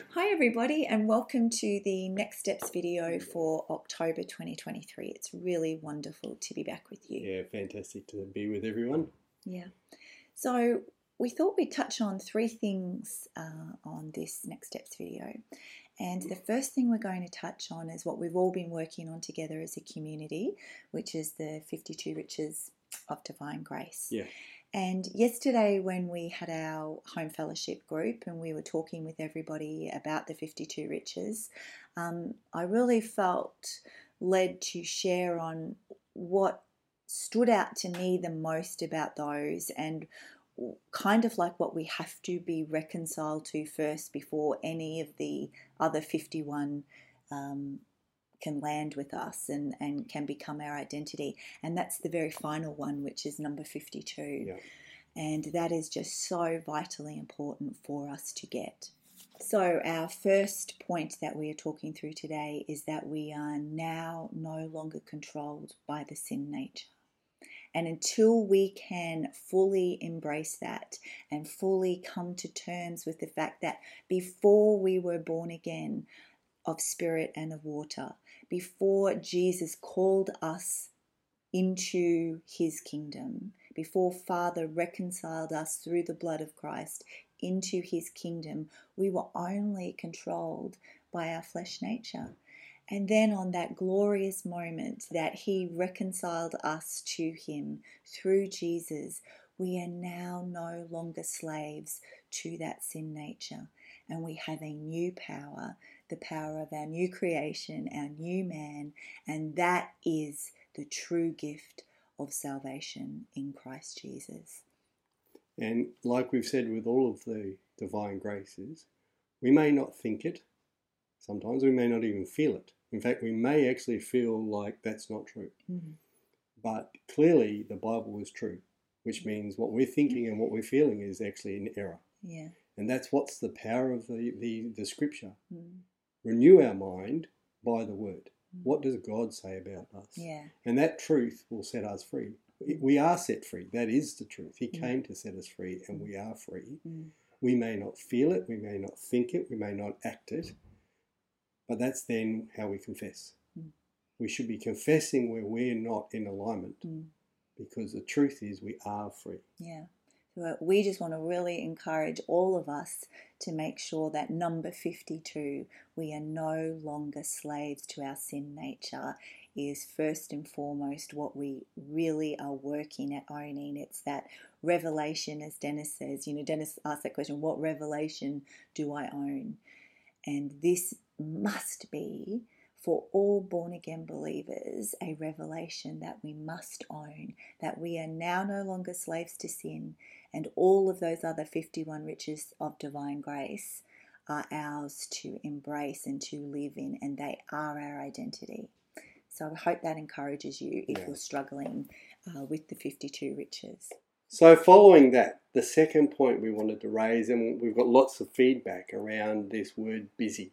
Hi everybody, and welcome to the Next Steps video for October 2023. It's really wonderful to be back with you. Yeah, fantastic to be with everyone. Yeah. So we thought we'd touch on three things on this Next Steps video. And the first thing we're going to touch on is what we've all been working on together as a community, which is the 52 Riches of Divine Grace. Yeah. And yesterday when we had our home fellowship group and we were talking with everybody about the 52 riches, I really felt led to share on what stood out to me the most about those and kind of like what we have to be reconciled to first before any of the other 51 can land with us and can become our identity. And that's the very final one, which is number 52. Yeah. And that is just so vitally important for us to get. So our first point that we are talking through today is that we are now no longer controlled by the sin nature. And until we can fully embrace that and fully come to terms with the fact that before we were born again of spirit and of water, before Jesus called us into his kingdom, before Father reconciled us through the blood of Christ into his kingdom, we were only controlled by our flesh nature. And then on that glorious moment that he reconciled us to him through Jesus, we are now no longer slaves to that sin nature. And we have a new power, the power of our new creation, our new man, and that is the true gift of salvation in Christ Jesus. And like we've said with all of the divine graces, we may not think it. Sometimes we may not even feel it. In fact, we may actually feel like that's not true. Mm-hmm. But clearly the Bible is true, which means what we're thinking and what we're feeling is actually in error. Yeah. And that's what's the power of the scripture. Mm. Renew our mind by the word. What does God say about us? Yeah. And that truth will set us free. We are set free. That is the truth. He came to set us free, and we are free. We may not feel it, we may not think it, we may not act it, but that's then how we confess. We should be confessing where we're not in alignment, because the truth is we are free. Yeah. So we just want to really encourage all of us to make sure that number 52, we are no longer slaves to our sin nature, is first and foremost what we really are working at owning. It's that revelation, as Dennis says. Dennis asked that question, what revelation do I own? And this must be, for all born-again believers, a revelation that we must own, that we are now no longer slaves to sin, and all of those other 51 riches of divine grace are ours to embrace and to live in, and they are our identity. So I hope that encourages you if you're struggling with the 52 riches. So following that, the second point we wanted to raise, and we've got lots of feedback around this word busy.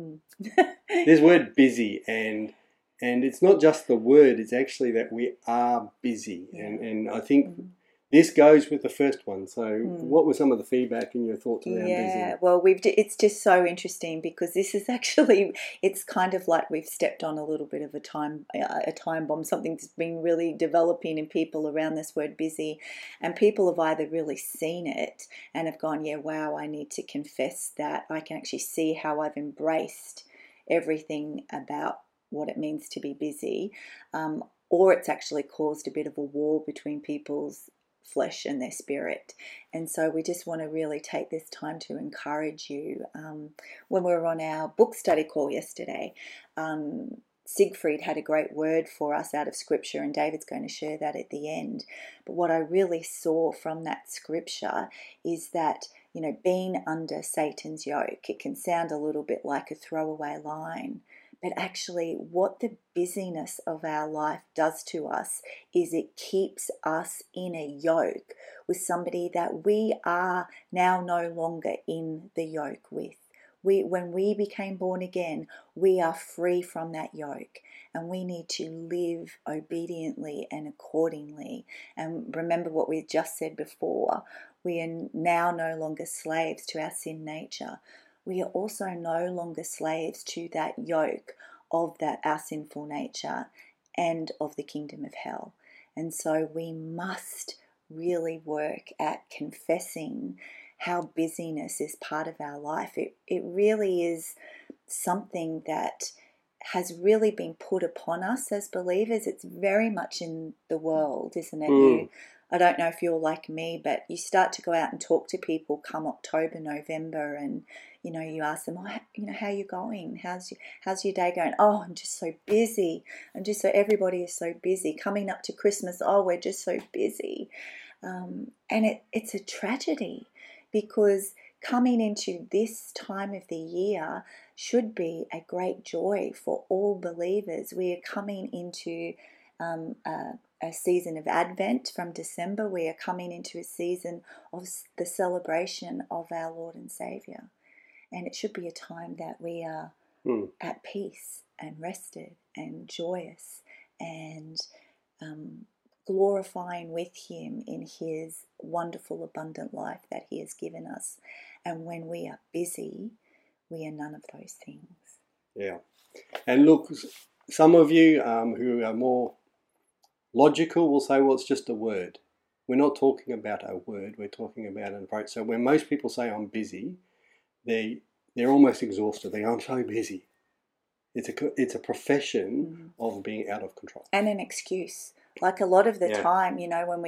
This word busy, and it's not just the word, it's actually that we are busy. Yeah. And I think this goes with the first one. So what were some of the feedback and your thoughts around busy? Yeah, well, it's just so interesting because this is actually, it's kind of like we've stepped on a little bit of a time bomb, something that's been really developing in people around this word busy. And people have either really seen it and have gone, yeah, wow, I need to confess that. I can actually see how I've embraced everything about what it means to be busy. Or it's actually caused a bit of a war between people's flesh and their spirit. And so we just want to really take this time to encourage you. When we were on our book study call yesterday, Siegfried had a great word for us out of scripture, and David's going to share that at the end. But what I really saw from that scripture is that, being under Satan's yoke, it can sound a little bit like a throwaway line. But actually, what the busyness of our life does to us is it keeps us in a yoke with somebody that we are now no longer in the yoke with. When we became born again, we are free from that yoke, and we need to live obediently and accordingly. And remember what we just said before, we are now no longer slaves to our sin nature. we are also no longer slaves to that yoke of that our sinful nature and of the kingdom of hell. And so we must really work at confessing how busyness is part of our life. It really is something that has really been put upon us as believers. It's very much in the world, isn't it? I don't know if you're like me, but you start to go out and talk to people come October, November, and you ask them, how are you going? How's your day going? Oh, I'm just so busy. Everybody is so busy. Coming up to Christmas, oh, we're just so busy. And it's a tragedy, because coming into this time of the year should be a great joy for all believers. We are coming into a season of Advent from December. We are coming into a season of the celebration of our Lord and Saviour. And it should be a time that we are at peace and rested and joyous and glorifying with Him in His wonderful, abundant life that He has given us. And when we are busy, we are none of those things. Yeah. And look, some of you who are more logical will say, well, it's just a word. We're not talking about a word, we're talking about an approach. So when most people say I'm busy, they're almost exhausted. They go, I'm so busy. It's a profession of being out of control. And an excuse. Like a lot of the time, when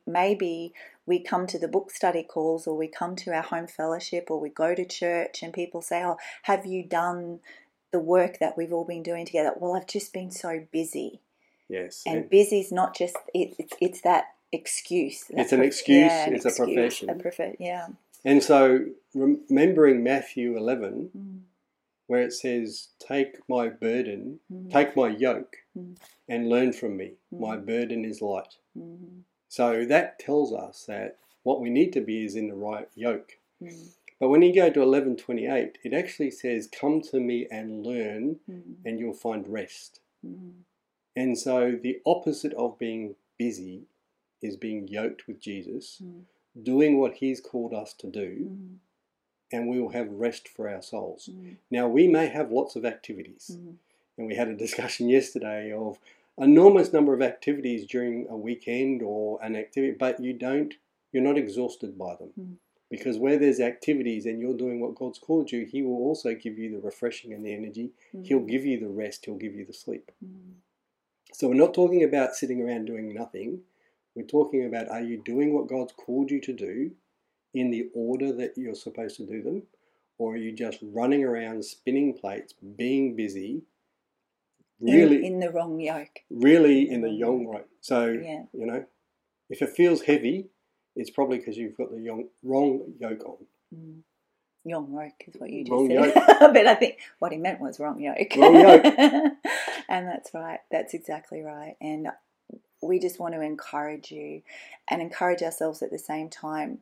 we come to the book study calls, or we come to our home fellowship, or we go to church, and people say, oh, have you done the work that we've all been doing together? Well, I've just been so busy. Yes. And busy's not just, it's that excuse. It's an excuse, it's a profession. Yeah. And so remembering Matthew 11, where it says, take my burden, take my yoke and learn from me. My burden is light. So that tells us that what we need to be is in the right yoke. But when you go to 11:28, it actually says, come to me and learn and you'll find rest. And so the opposite of being busy is being yoked with Jesus, doing what He's called us to do, and we will have rest for our souls. Now, we may have lots of activities, and we had a discussion yesterday of an enormous number of activities during a weekend or an activity, but you're not exhausted by them. Because where there's activities and you're doing what God's called you, He will also give you the refreshing and the energy. He'll give you the rest. He'll give you the sleep. So we're not talking about sitting around doing nothing. We're talking about, are you doing what God's called you to do in the order that you're supposed to do them? Or are you just running around spinning plates, being busy, really in the wrong yoke? Really in the wrong yoke. So, if it feels heavy, it's probably because you've got the wrong yoke on. Wrong yoke is what you just wrong said. Yoke. But I think what he meant was wrong yoke. Wrong yoke. And that's right. That's exactly right. And we just want to encourage you and encourage ourselves at the same time.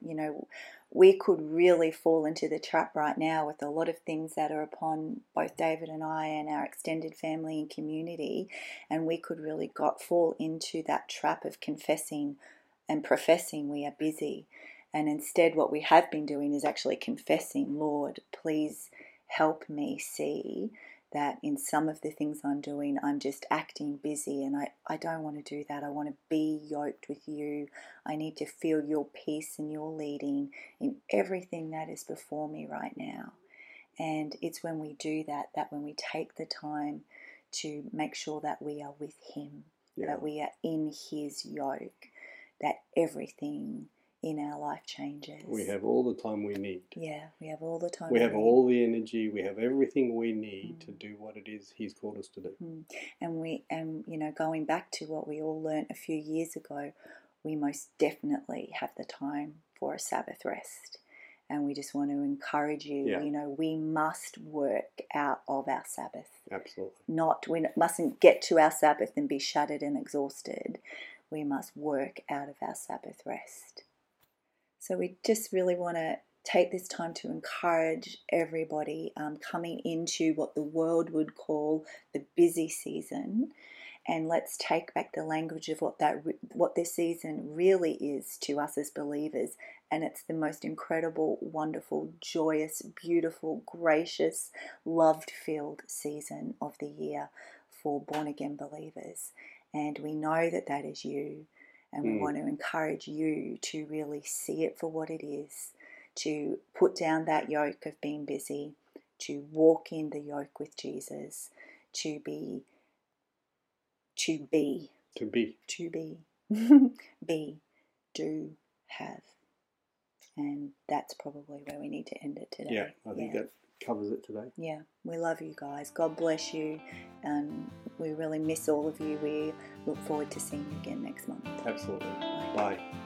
We could really fall into the trap right now with a lot of things that are upon both David and I and our extended family and community. And we could really fall into that trap of confessing and professing we are busy. And instead what we have been doing is actually confessing, Lord, please help me see that in some of the things I'm doing, I'm just acting busy, and I don't want to do that. I want to be yoked with you. I need to feel your peace and your leading in everything that is before me right now. And it's when we do that when we take the time to make sure that we are with Him, that we are in His yoke, that everything in our life changes. We have all the time we need. Yeah, we have all the time we have all the energy. We have everything we need to do what it is He's called us to do. And going back to what we all learnt a few years ago, we most definitely have the time for a Sabbath rest. And we just want to encourage you, we must work out of our Sabbath. Absolutely. We mustn't get to our Sabbath and be shattered and exhausted. We must work out of our Sabbath rest. So we just really want to take this time to encourage everybody coming into what the world would call the busy season. and let's take back the language of what this season really is to us as believers. And it's the most incredible, wonderful, joyous, beautiful, gracious, love-filled season of the year for born-again believers. And we know that that is you. And we want to encourage you to really see it for what it is, to put down that yoke of being busy, to walk in the yoke with Jesus, to be, be, do, have. And that's probably where we need to end it today. Yeah, I think that covers it today. Yeah, we love you guys. God bless you. And we really miss all of you. We look forward to seeing you again next month. Absolutely. Bye.